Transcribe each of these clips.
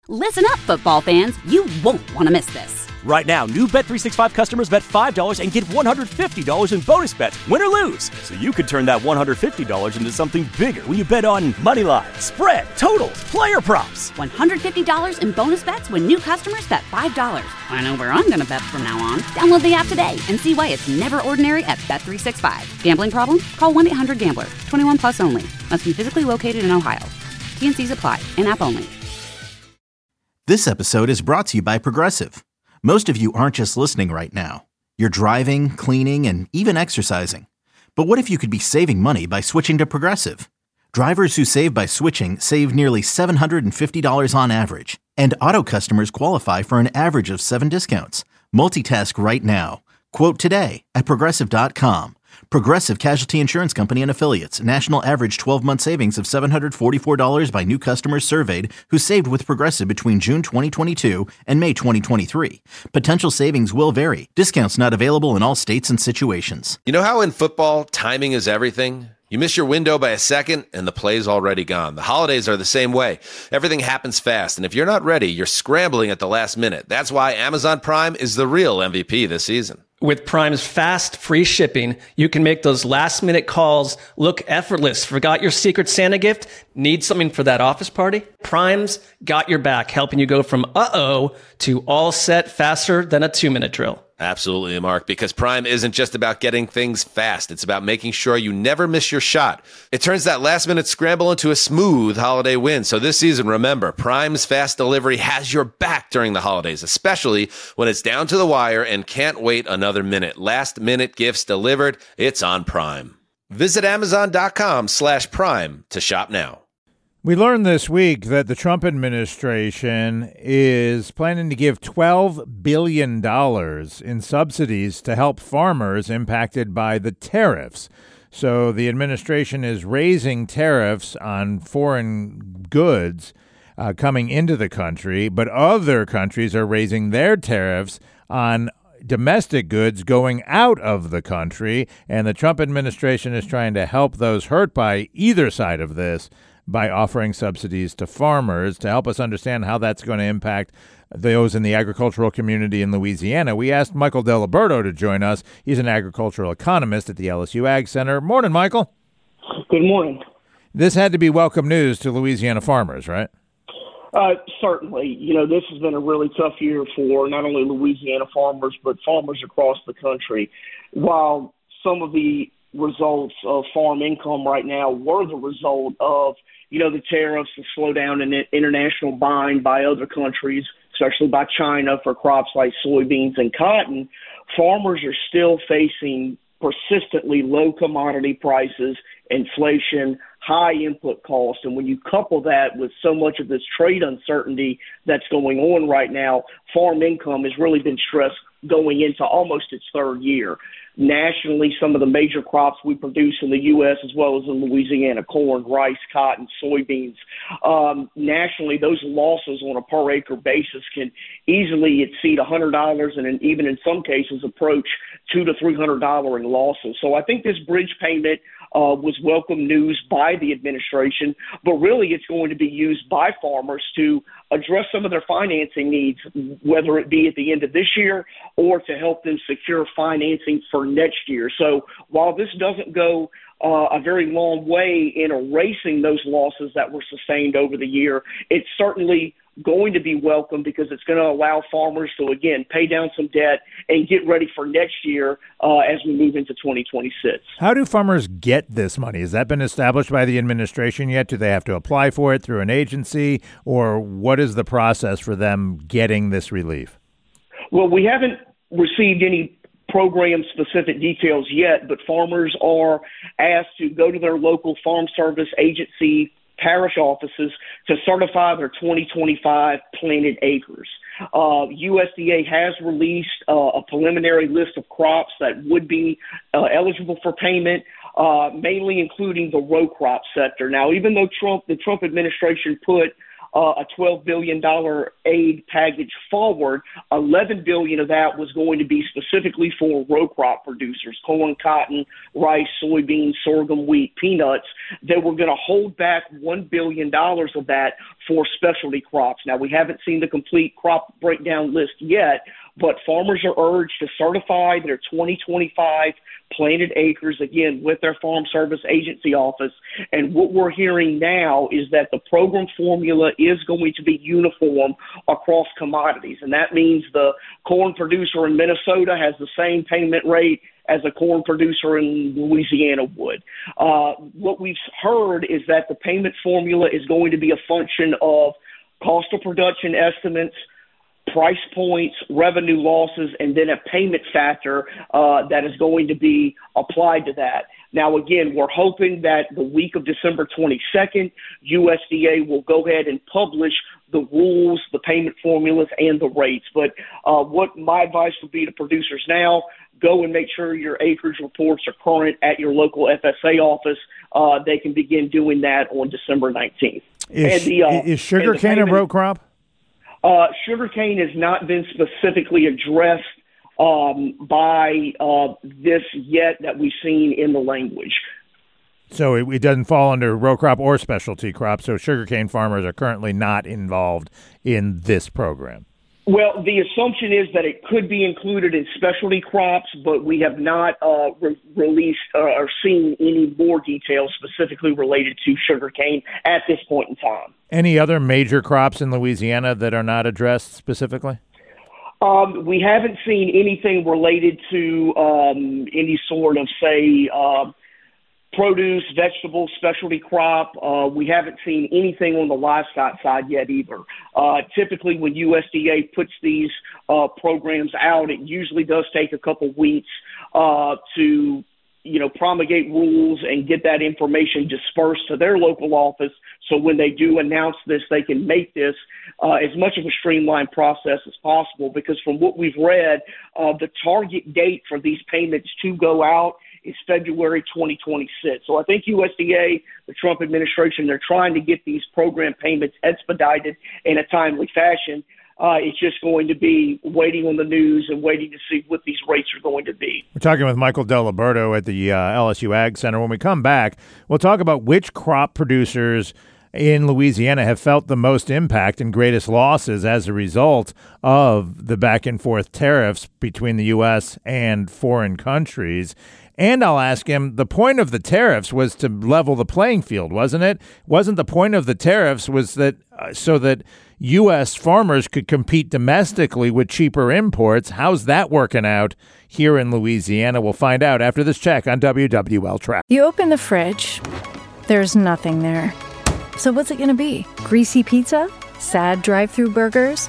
Listen up, football fans. You won't want to miss this. Right now, new Bet365 customers bet $5 and get $150 in bonus bets, win or lose. So you could turn that $150 into something bigger when you bet on money line, spread, totals, player props. $150 in bonus bets when new customers bet $5. I know where I'm going to bet from now on. Download the app today and see why it's never ordinary at Bet365. Gambling problem? Call 1-800-GAMBLER. 21 plus only. Must be physically located in Ohio. T&Cs apply. In-app only. This episode is brought to you by Progressive. Most of you aren't just listening right now. You're driving, cleaning, and even exercising. But what if you could be saving money by switching to Progressive? Drivers who save by switching save nearly $750 on average. And auto customers qualify for an average of 7 discounts. Multitask right now. Quote today at Progressive.com. Progressive Casualty Insurance Company and Affiliates. National average 12-month savings of $744 by new customers surveyed who saved with Progressive between June 2022 and May 2023. Potential savings will vary. Discounts not available in all states and situations. You know how in football, timing is everything? You miss your window by a second, and the play's already gone. The holidays are the same way. Everything happens fast, and if you're not ready, you're scrambling at the last minute. That's why Amazon Prime is the real MVP this season. With Prime's fast, free shipping, you can make those last-minute calls look effortless. Forgot your Secret Santa gift? Need something for that office party? Prime's got your back, helping you go from uh-oh to all set faster than a 2-minute drill. Absolutely, Mark, because Prime isn't just about getting things fast. It's about making sure you never miss your shot. It turns that last-minute scramble into a smooth holiday win. So this season, remember, Prime's fast delivery has your back during the holidays, especially when it's down to the wire and can't wait another minute. Last-minute gifts delivered, it's on Prime. Visit Amazon.com/Prime to shop now. We learned this week that the Trump administration is planning to give $12 billion in subsidies to help farmers impacted by the tariffs. So the administration is raising tariffs on foreign goods coming into the country, but other countries are raising their tariffs on domestic goods going out of the country. And the Trump administration is trying to help those hurt by either side of this by offering subsidies to farmers. To help us understand how that's going to impact those in the agricultural community in Louisiana, we asked Michael Diliberto to join us. He's an agricultural economist at the LSU Ag Center. Morning, Michael. Good morning. This had to be welcome news to Louisiana farmers, right? Certainly. You know, this has been a really tough year for not only Louisiana farmers, but farmers across the country. While some of the results of farm income right now were the result of, you know, the tariffs, the slowdown in international buying by other countries, especially by China for crops like soybeans and cotton, farmers are still facing persistently low commodity prices, inflation, high input costs. And when you couple that with so much of this trade uncertainty that's going on right now, farm income has really been stressed going into almost its third year. Nationally, some of the major crops we produce in the U.S. as well as in Louisiana, corn, rice, cotton, soybeans, nationally, those losses on a per acre basis can easily exceed $100 and even in some cases approach $200 to $300 in losses. So I think this bridge payment was welcome news by the administration, but really it's going to be used by farmers to address some of their financing needs, whether it be at the end of this year or to help them secure financing for next year. So while this doesn't go a very long way in erasing those losses that were sustained over the year, it's certainly going to be welcome because it's going to allow farmers to, again, pay down some debt and get ready for next year as we move into 2026. How do farmers get this money? Has that been established by the administration yet? Do they have to apply for it through an agency, or what is the process for them getting this relief? Well, we haven't received any program-specific details yet, but farmers are asked to go to their local farm service agency parish offices to certify their 2025 planted acres. USDA has released a preliminary list of crops that would be eligible for payment, mainly including the row crop sector. Now, even though the Trump administration put a $12 billion aid package forward, $11 billion of that was going to be specifically for row crop producers, corn, cotton, rice, soybeans, sorghum, wheat, peanuts. They were going to hold back $1 billion of that for specialty crops. Now, we haven't seen the complete crop breakdown list yet, but farmers are urged to certify their 2025 planted acres, again, with their Farm Service Agency office. And what we're hearing now is that the program formula is going to be uniform across commodities. And that means the corn producer in Minnesota has the same payment rate as a corn producer in Louisiana would. What we've heard is that the payment formula is going to be a function of cost of production estimates, price points, revenue losses, and then a payment factor that is going to be applied to that. Now, again, we're hoping that the week of December 22nd, USDA will go ahead and publish the rules, the payment formulas, and the rates. But what my advice would be to producers now, go and make sure your acreage reports are current at your local FSA office. They can begin doing that on December 19th. Is sugarcane a row crop? Sugarcane has not been specifically addressed by this yet that we've seen in the language. So it doesn't fall under row crop or specialty crop, so sugarcane farmers are currently not involved in this program. Well, the assumption is that it could be included in specialty crops, but we have not released or seen any more details specifically related to sugarcane at this point in time. Any other major crops in Louisiana that are not addressed specifically? We haven't seen anything related to any sort of, say, produce, vegetable, specialty crop. We haven't seen anything on the livestock side yet either. Typically, when USDA puts these programs out, it usually does take a couple weeks to promulgate rules and get that information dispersed to their local office. So when they do announce this, they can make this as much of a streamlined process as possible, because from what we've read, the target date for these payments to go out is February 2026. So I think USDA, the Trump administration, they're trying to get these program payments expedited in a timely fashion. It's just going to be waiting on the news and waiting to see what these rates are going to be. We're talking with Michael Delaberto at the LSU Ag Center. When we come back, we'll talk about which crop producers in Louisiana have felt the most impact and greatest losses as a result of the back and forth tariffs between the U.S. and foreign countries. And I'll ask him, the point of the tariffs was to level the playing field, wasn't it? Wasn't the point of the tariffs was that so that U.S. farmers could compete domestically with cheaper imports? How's that working out here in Louisiana? We'll find out after this check on WWL Track. You open the fridge, there's nothing there. So what's it going to be? Greasy pizza? Sad drive-thru burgers?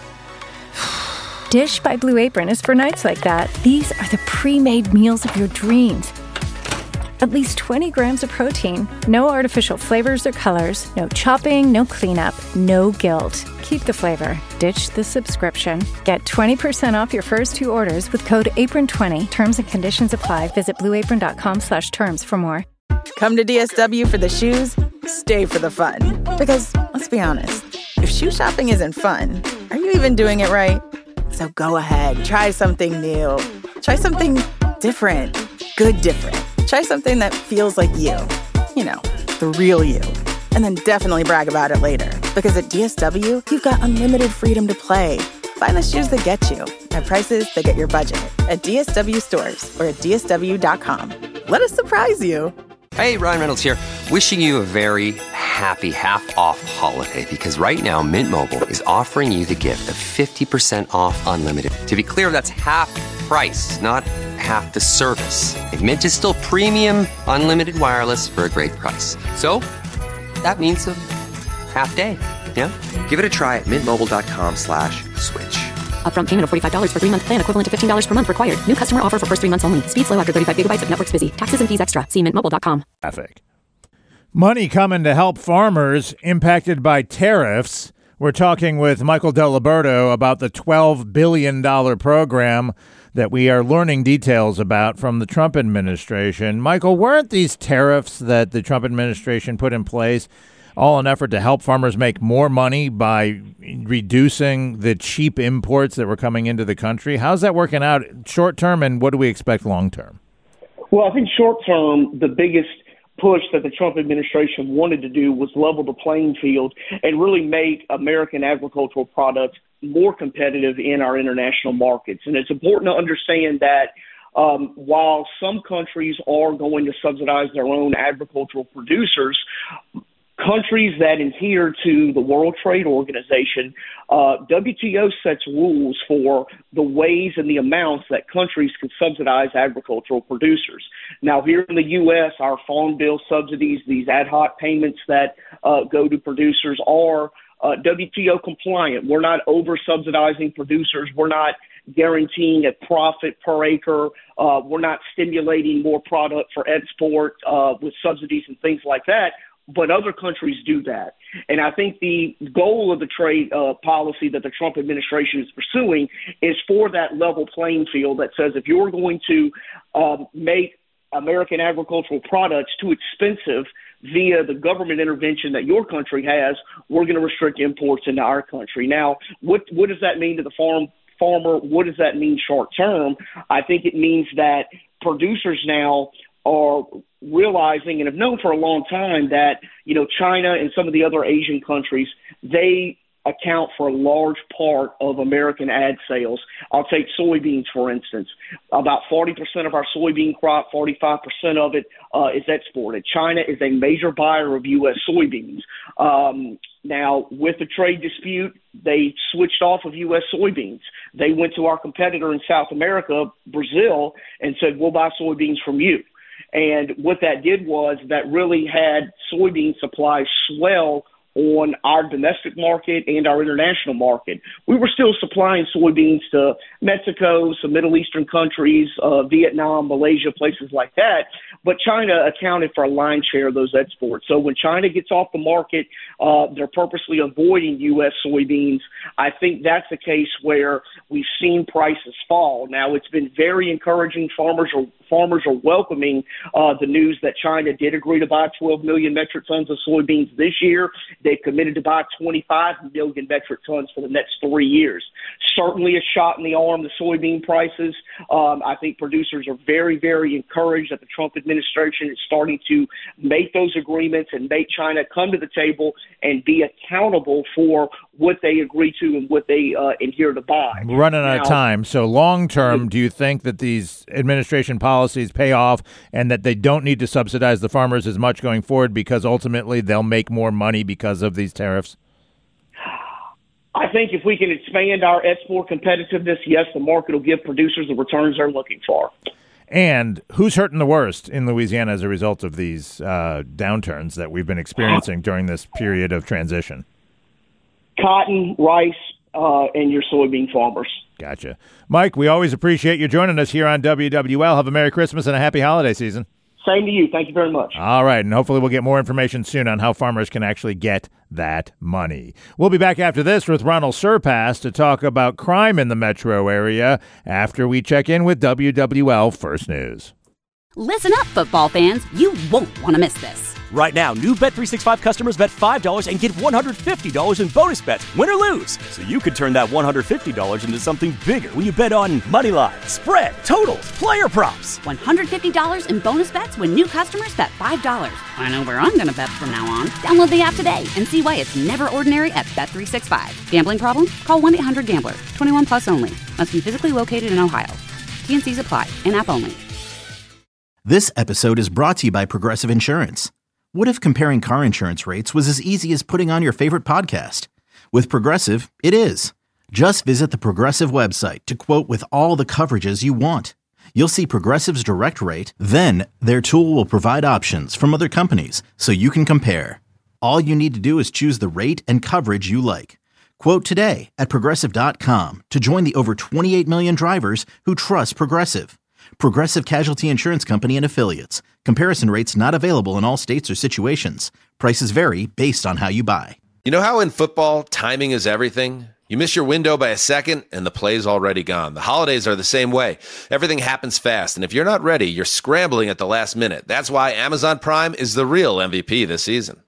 Dish by Blue Apron is for nights like that. These are the pre-made meals of your dreams. At least 20 grams of protein, no artificial flavors or colors, no chopping, no cleanup, no guilt. Keep the flavor. Ditch the subscription. Get 20% off your first 2 orders with code APRON20. Terms and conditions apply. Visit blueapron.com/terms for more. Come to DSW for the shoes, stay for the fun. Because, let's be honest, if shoe shopping isn't fun, are you even doing it right? So go ahead, try something new. Try something different. Good different. Try something that feels like you. You know, the real you. And then definitely brag about it later. Because at DSW, you've got unlimited freedom to play. Find the shoes that get you at prices that get your budget at DSW stores or at DSW.com. Let us surprise you. Hey, Ryan Reynolds here. Wishing you a very happy half-off holiday, because right now Mint Mobile is offering you the gift of 50% off unlimited. To be clear, that's half price, not half the service. Mint is still premium unlimited wireless for a great price. So that means a half day. Yeah? Give it a try at mintmobile.com/switch. Upfront payment of $45 for 3-month plan, equivalent to $15 per month required. New customer offer for first 3 months only. Speed slow after 35 gigabytes if network's busy. Taxes and fees extra. See mintmobile.com. Traffic. Money coming to help farmers impacted by tariffs. We're talking with Michael Delaberto about the $12 billion program that we are learning details about from the Trump administration. Michael, weren't these tariffs that the Trump administration put in place all an effort to help farmers make more money by reducing the cheap imports that were coming into the country. How's that working out short term, and what do we expect long term? Well, I think short term, the biggest push that the Trump administration wanted to do was level the playing field and really make American agricultural products more competitive in our international markets. And it's important to understand that while some countries are going to subsidize their own agricultural producers, countries that adhere to the World Trade Organization, WTO sets rules for the ways and the amounts that countries can subsidize agricultural producers. Now, here in the U.S., our farm bill subsidies, these ad hoc payments that go to producers are WTO compliant. We're not over-subsidizing producers. We're not guaranteeing a profit per acre. We're not stimulating more product for export with subsidies and things like that. But other countries do that. And I think the goal of the trade policy that the Trump administration is pursuing is for that level playing field that says if you're going to make American agricultural products too expensive via the government intervention that your country has, we're going to restrict imports into our country. Now, what does that mean to the farmer? What does that mean short term? I think it means that producers now are realizing and have known for a long time that, China and some of the other Asian countries, they account for a large part of American ag sales. I'll take soybeans, for instance. About 40% of our soybean crop, 45% of it is exported. China is a major buyer of U.S. soybeans. Now, with the trade dispute, they switched off of U.S. soybeans. They went to our competitor in South America, Brazil, and said, we'll buy soybeans from you. And what that did was that really had soybean supply swell on our domestic market and our international market. We were still supplying soybeans to Mexico, some Middle Eastern countries, Vietnam, Malaysia, places like that. But China accounted for a lion's share of those exports. So when China gets off the market, they're purposely avoiding U.S. soybeans. I think that's a case where we've seen prices fall. Now, it's been very encouraging. Farmers are welcoming the news that China did agree to buy 12 million metric tons of soybeans this year. They've committed to buy 25 million metric tons for the next 3 years. Certainly a shot in the arm to soybean prices. I think producers are very, very encouraged that the Trump administration is starting to make those agreements and make China come to the table and be accountable for what they agree to and what they adhere to buy. We're running out of time. So long term, do you think that these administration policies pay off and that they don't need to subsidize the farmers as much going forward because ultimately they'll make more money because of these tariffs? I think if we can expand our export competitiveness, yes, the market will give producers the returns they're looking for. And who's hurting the worst in Louisiana as a result of these downturns that we've been experiencing during this period of transition? Cotton, rice, and your soybean farmers. Gotcha. Mike, we always appreciate you joining us here on WWL. Have a Merry Christmas and a happy holiday season. Same to you. Thank you very much. All right, and hopefully we'll get more information soon on how farmers can actually get that money. We'll be back after this with Ronald Surpass to talk about crime in the metro area after we check in with WWL First News. Listen up, football fans. You won't want to miss this. Right now, new Bet365 customers bet $5 and get $150 in bonus bets, win or lose. So you could turn that $150 into something bigger when you bet on moneyline, spread, totals, player props. $150 in bonus bets when new customers bet $5. I know where I'm going to bet from now on. Download the app today and see why it's never ordinary at Bet365. Gambling problem? Call 1-800-GAMBLER. 21 plus only. Must be physically located in Ohio. T&Cs apply. In-app only. This episode is brought to you by Progressive Insurance. What if comparing car insurance rates was as easy as putting on your favorite podcast? With Progressive, it is. Just visit the Progressive website to quote with all the coverages you want. You'll see Progressive's direct rate, then their tool will provide options from other companies so you can compare. All you need to do is choose the rate and coverage you like. Quote today at Progressive.com to join the over 28 million drivers who trust Progressive. Progressive Casualty Insurance Company and Affiliates. Comparison rates not available in all states or situations. Prices vary based on how you buy. You know how in football, timing is everything? You miss your window by a second and the play's already gone. The holidays are the same way. Everything happens fast, and if you're not ready, you're scrambling at the last minute. That's why Amazon Prime is the real MVP this season.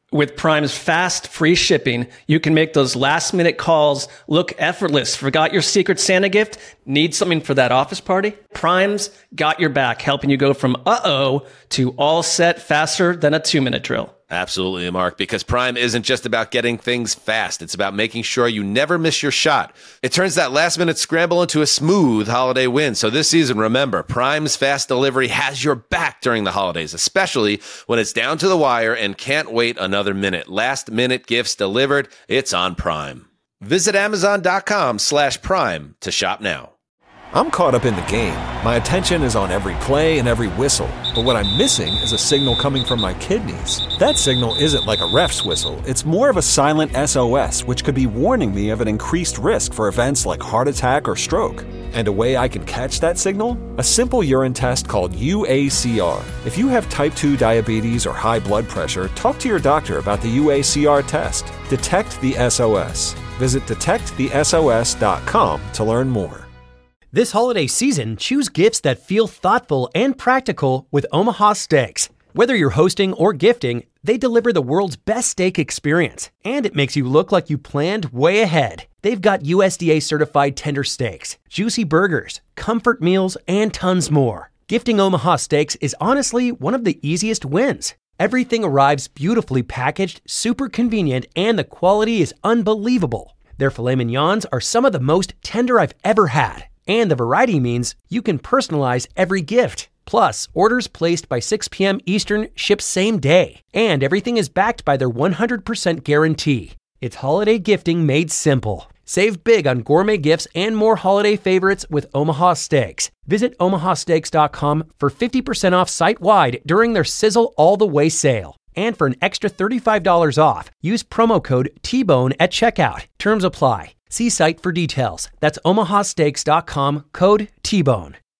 With Prime's fast, free shipping, you can make those last-minute calls look effortless. Forgot your Secret Santa gift? Need something for that office party? Prime's got your back, helping you go from uh-oh to all set faster than a 2-minute drill. Absolutely, Mark, because Prime isn't just about getting things fast. It's about making sure you never miss your shot. It turns that last-minute scramble into a smooth holiday win. So this season, remember, Prime's fast delivery has your back during the holidays, especially when it's down to the wire and can't wait another minute. Last-minute gifts delivered. It's on Prime. Visit Amazon.com/Prime to shop now. I'm caught up in the game. My attention is on every play and every whistle. But what I'm missing is a signal coming from my kidneys. That signal isn't like a ref's whistle. It's more of a silent SOS, which could be warning me of an increased risk for events like heart attack or stroke. And a way I can catch that signal? A simple urine test called UACR. If you have type 2 diabetes or high blood pressure, talk to your doctor about the UACR test. Detect the SOS. Visit detectthesos.com to learn more. This holiday season, choose gifts that feel thoughtful and practical with Omaha Steaks. Whether you're hosting or gifting, they deliver the world's best steak experience, and it makes you look like you planned way ahead. They've got USDA certified tender steaks, juicy burgers, comfort meals, and tons more. Gifting Omaha Steaks is honestly one of the easiest wins. Everything arrives beautifully packaged, super convenient, and the quality is unbelievable. Their filet mignons are some of the most tender I've ever had. And the variety means you can personalize every gift. Plus, orders placed by 6 p.m. Eastern ship same day. And everything is backed by their 100% guarantee. It's holiday gifting made simple. Save big on gourmet gifts and more holiday favorites with Omaha Steaks. Visit omahasteaks.com for 50% off site-wide during their Sizzle All the Way sale. And for an extra $35 off, use promo code TBONE at checkout. Terms apply. See site for details. That's omahasteaks.com, code TBONE.